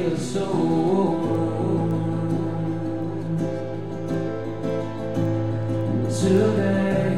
feel so today.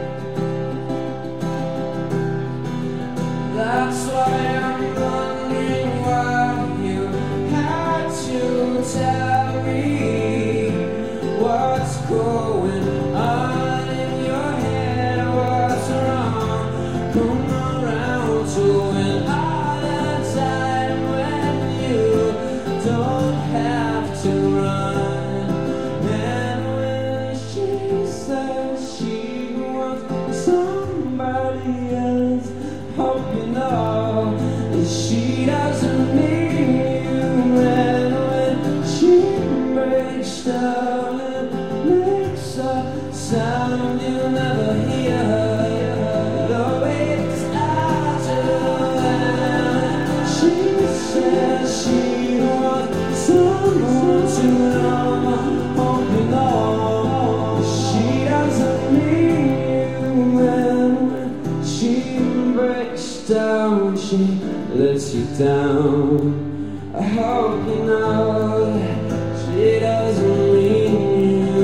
That's why I'm wondering why you had to tell me what's going on in your head, what's wrong. Come around to an other time when you don't have to run. And when she says she wants somebody else, hope you know that she doesn't need you. And when she breaks down and makes a sound, you'll never hear her. The way it's out of her. She says she wants someone to love. Hope you know she doesn't need you. And when she breaks down, she lets you down. I hope you know she doesn't mean you.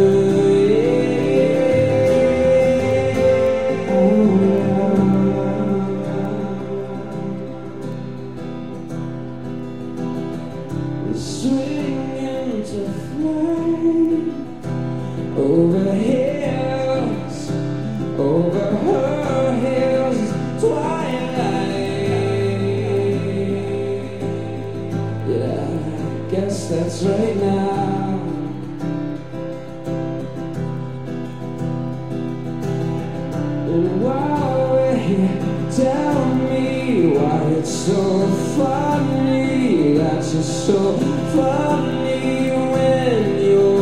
Oh, yeah. Swinging to fly over hills, over her hills, twilight. Yeah, I guess that's right now. And while we're here, tell me why it's so funny that you're so funny when you're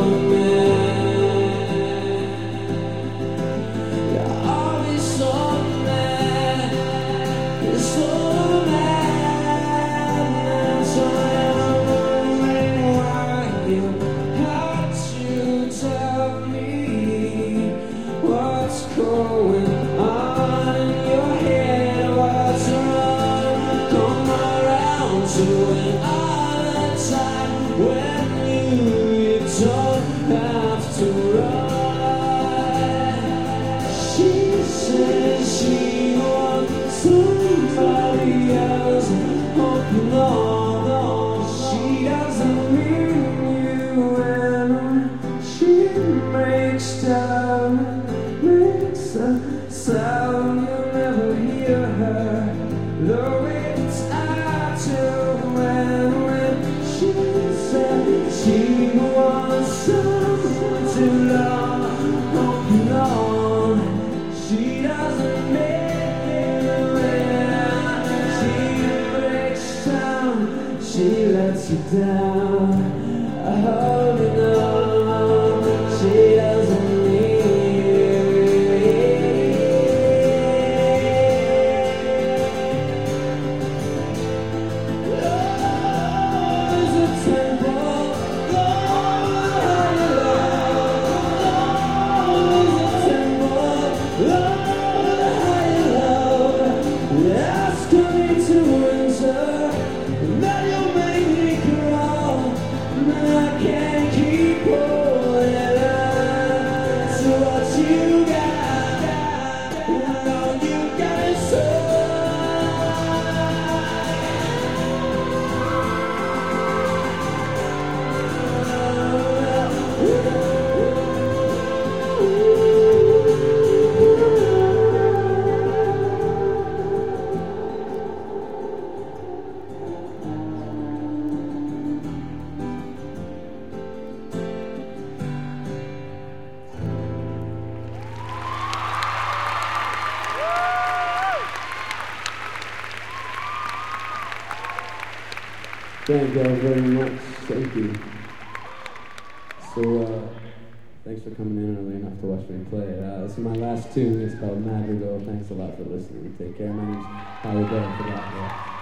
mad. You're always so mad, you're so mad. That's why I'm wondering why you had to tell me what's going on in your head, what's wrong. Come around to another time when you don't have to run. She says she wants somebody else. Hope you know she doesn't mean you. And when she breaks down, makes a sound, you'll never hear her. The way it's out to when she said she wants someone to love. Hope you know she doesn't make you. When she breaks down, she lets you down. I hope you know she doesn't need you. Love is a temple. Love is a temple. Love, ask me to enter, and then you'll make me crawl. And I can't keep holding on to what you got. And all you got is Thank you all very much. Thank you. So, thanks for coming in early enough to watch me play. This is my last tune. It's called Madrigal. Thanks a lot for listening. Take care. My name's Tyler Bell.